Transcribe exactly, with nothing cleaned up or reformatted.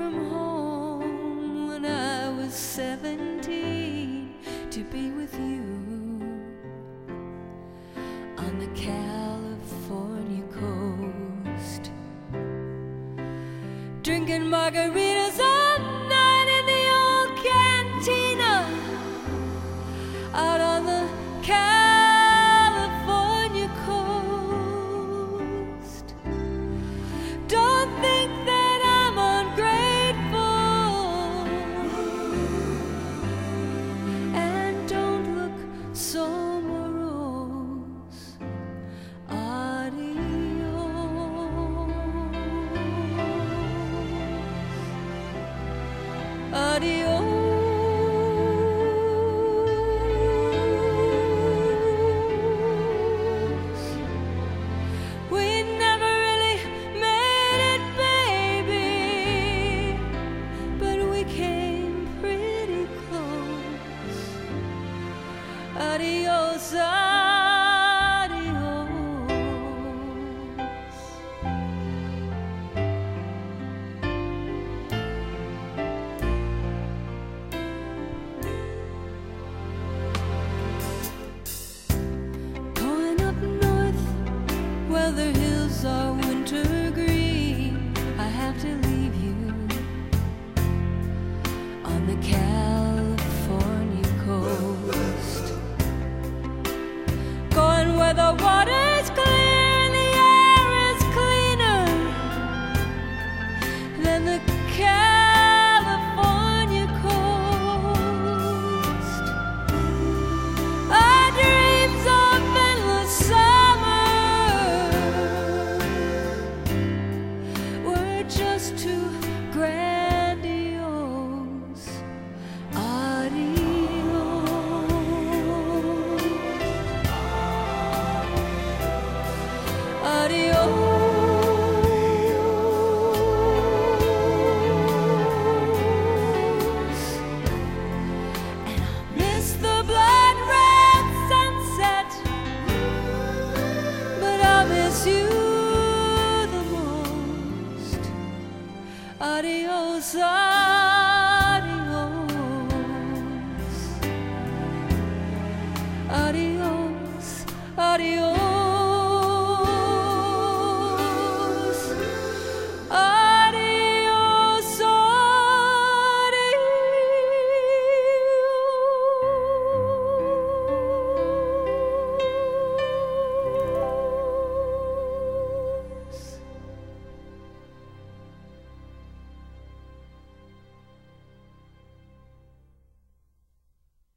from home when I was seventeen to be with you on the California coast, drinking margaritas all night in the old cantina out on the California coast. Don't think that I'm ungrateful, and don't look so morose. Adios, adios. We never really made it, baby, but we came pretty close. Adios, adios. Going up north, well, the hills are winter green. I have to leave you on the California coast, going where the water's clear and the air is cleaner than the California coast. Our dreams of endless summer were just too grandiose. Adios, adios. And I miss the blood red sunset, but I miss you the most. Adios, adios, adios, adios.